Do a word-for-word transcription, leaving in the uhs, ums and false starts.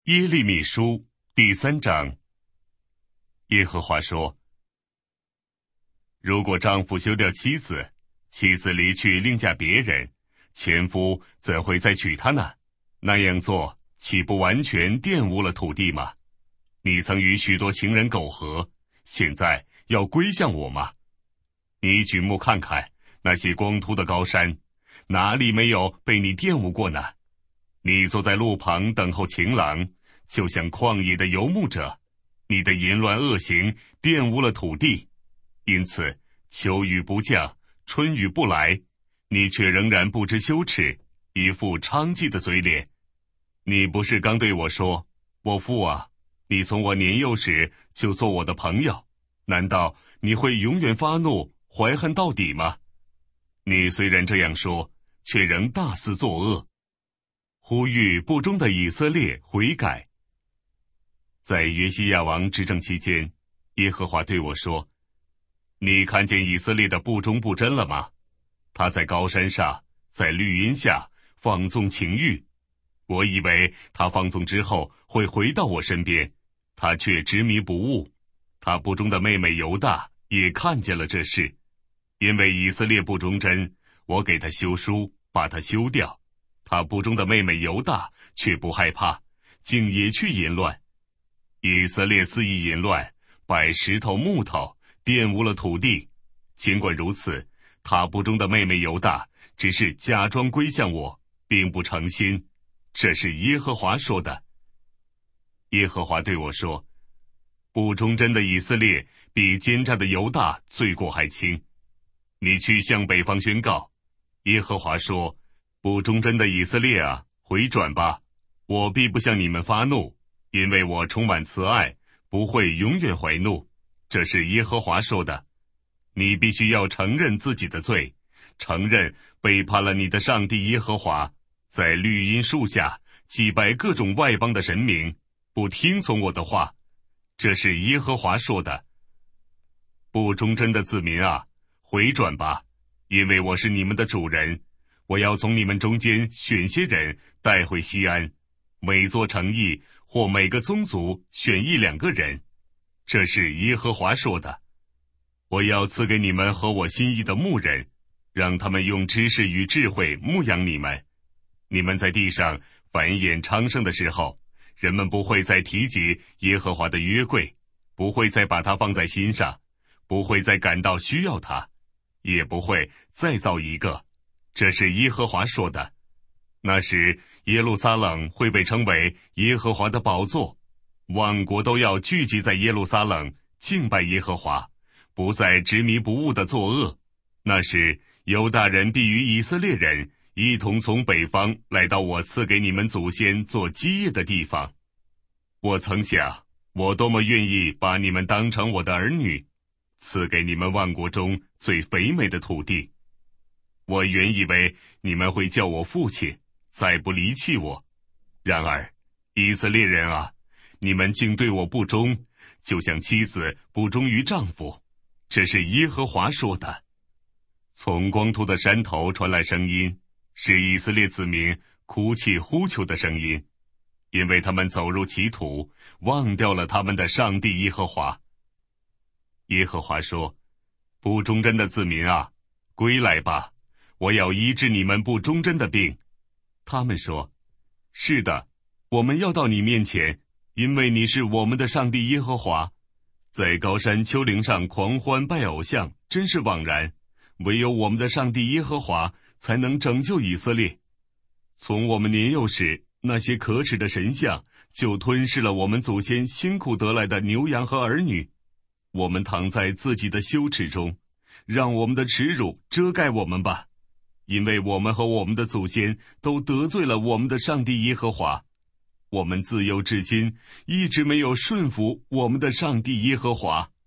耶利米书第三章。耶和华说，如果丈夫休掉妻子，妻子离去另嫁别人，前夫怎会再娶她呢？那样做岂不完全玷污了土地吗？你曾与许多情人苟合，现在要归向我吗？你举目看看那些光秃的高山，哪里没有被你玷污过呢？你坐在路旁等候情郎，就像旷野的游牧者，你的淫乱恶行玷污了土地，因此秋雨不降，春雨不来，你却仍然不知羞耻，一副娼妓的嘴脸。你不是刚对我说，我父啊，你从我年幼时就做我的朋友，难道你会永远发怒怀恨到底吗？你虽然这样说，却仍大肆作恶，呼吁不忠的以色列悔改。在约西亚王执政期间，耶和华对我说，你看见以色列的不忠不贞了吗？他在高山上，在绿荫下放纵情欲，我以为他放纵之后会回到我身边，他却执迷不悟。他不忠的妹妹犹大也看见了这事，因为以色列不忠贞，我给他休书，把他休掉。他不忠的妹妹犹大却不害怕，竟也去淫乱。以色列肆意淫乱，摆石头木头，玷污了土地。尽管如此，他不忠的妹妹犹大只是假装归向我，并不诚心。这是耶和华说的。耶和华对我说，不忠贞的以色列比奸诈的犹大罪过还轻。你去向北方宣告，耶和华说，不忠贞的以色列啊，回转吧，我必不向你们发怒，因为我充满慈爱，不会永远怀怒。这是耶和华说的。你必须要承认自己的罪，承认背叛了你的上帝耶和华，在绿荫树下祭拜各种外邦的神明，不听从我的话。这是耶和华说的。不忠贞的子民啊，回转吧，因为我是你们的主人。我要从你们中间选些人带回西安，每座城邑或每个宗族选一两个人。这是耶和华说的。我要赐给你们合我心意的牧人，让他们用知识与智慧牧养你们。你们在地上繁衍昌盛的时候，人们不会再提及耶和华的约柜，不会再把它放在心上，不会再感到需要它，也不会再造一个。这是耶和华说的。那时耶路撒冷会被称为耶和华的宝座，万国都要聚集在耶路撒冷敬拜耶和华，不再执迷不悟的作恶。那时犹大人必与以色列人一同从北方来到我赐给你们祖先做基业的地方。我曾想，我多么愿意把你们当成我的儿女，赐给你们万国中最肥美的土地。我原以为你们会叫我父亲，再不离弃我。然而以色列人啊，你们竟对我不忠，就像妻子不忠于丈夫。这是耶和华说的。从光秃的山头传来声音，是以色列子民哭泣呼求的声音，因为他们走入歧途，忘掉了他们的上帝耶和华。耶和华说，不忠贞的子民啊，归来吧，我要医治你们不忠贞的病。他们说，是的，我们要到你面前，因为你是我们的上帝耶和华。在高山丘陵上狂欢拜偶像，真是枉然。唯有我们的上帝耶和华才能拯救以色列。从我们年幼时，那些可耻的神像就吞噬了我们祖先辛苦得来的牛羊和儿女。我们躺在自己的羞耻中，让我们的耻辱遮盖我们吧，因为我们和我们的祖先都得罪了我们的上帝耶和华。我们自幼至今一直没有顺服我们的上帝耶和华。